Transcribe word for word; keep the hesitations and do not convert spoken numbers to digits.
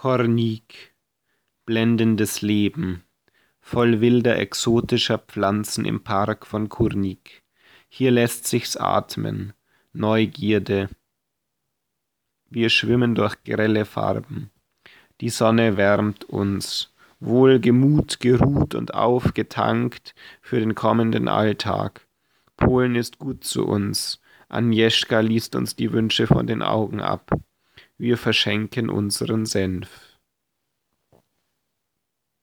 Kornik, blendendes Leben, voll wilder exotischer Pflanzen im Park von Kurnik. Hier lässt sich's atmen, Neugierde. Wir schwimmen durch grelle Farben. Die Sonne wärmt uns, wohlgemut, geruht und aufgetankt für den kommenden Alltag. Polen ist gut zu uns. Agnieszka liest uns die Wünsche von den Augen ab. Wir verschenken unseren Senf.